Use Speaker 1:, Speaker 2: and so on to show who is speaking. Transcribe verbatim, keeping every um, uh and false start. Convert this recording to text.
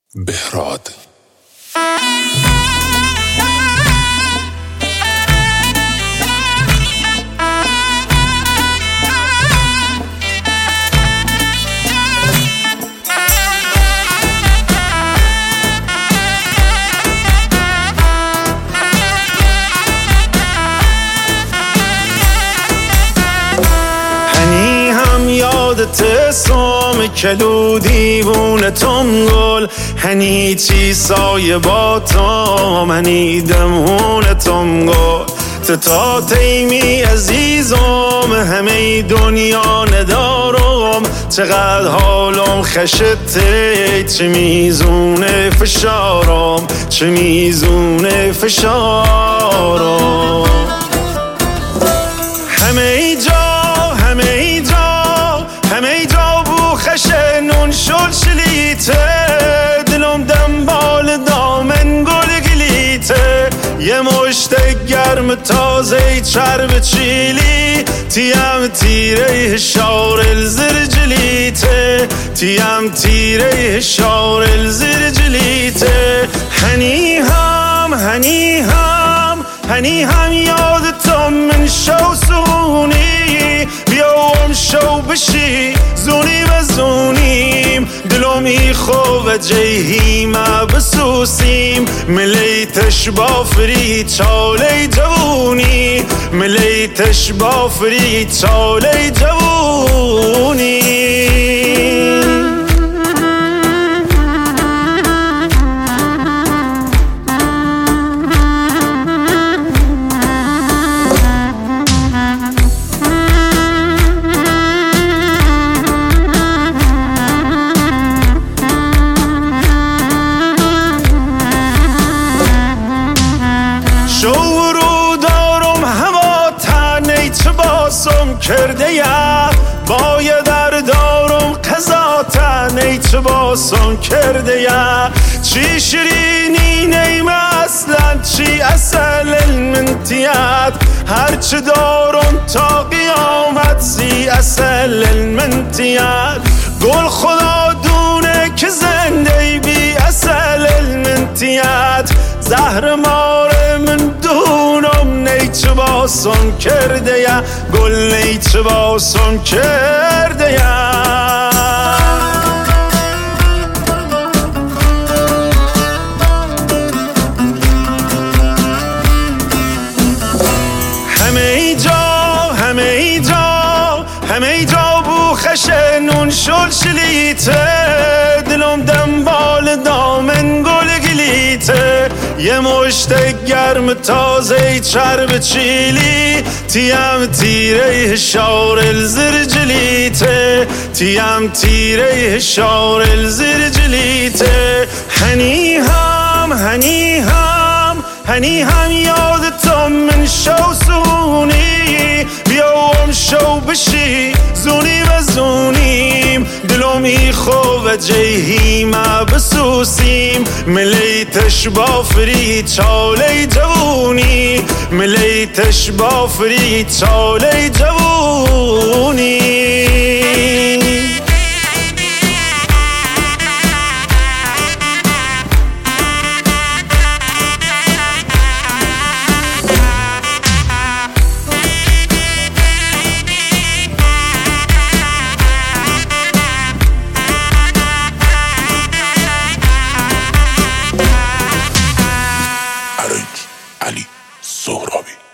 Speaker 1: بهراد.
Speaker 2: یادت سوم کلو دیوونه تم گل هنی چی سایه با تام هنی دمونه تم گل تا تیمی عزیزم همه دنیا ندارم چقدر حالم خشته چه میزونه فشارم چه میزونه فشارم همه جا همه جا همه جا بو خشه نون شل شلیته دلم دنبال دامن گل گلیته یه مشت گرم تازه چرب چیلی تیم تیره شار الزرجلیته تیم تیره شار الزرجلیته هنی هم هنی هم هنی هم یادتم من شو سونی بیام شو بشی زونی و زونیم دلومی خوب جیهیم بسوسیم ملیتش بافری چالی جوونی ملیتش بافری چالی جوونی شورو دارم هوا تنی چه باسم کرده یا باید در دارم قضا تنی چه باسم کرده یا چی شیرینی نیم اصلا چی اصل المنتیات هرچه دارم تا قیامت سی اصل المنتیات گل خدا دونه که زنده بی اصل المنتیات زهر ماره من دونم نیچه باسم کرده یا گل نیچه باسم کرده یا همه جا همه جا همه جا بو خشه نون شل شلیته دلم دنبال دامن گل گلیته یه مشت گرم تازه چرب چیلی تیم تیره شار الزرجلیته تیم تیره شار الزرجلیته هنی هم هنی هم هنی هم یادتم من شو سونی بیام شو بشی زونی و زونیم دلومی خوب جیهیم بسوسیم ملیتش بافری چالی جوونی ملیتش بافری چالی جوونی
Speaker 1: علی سهرابی.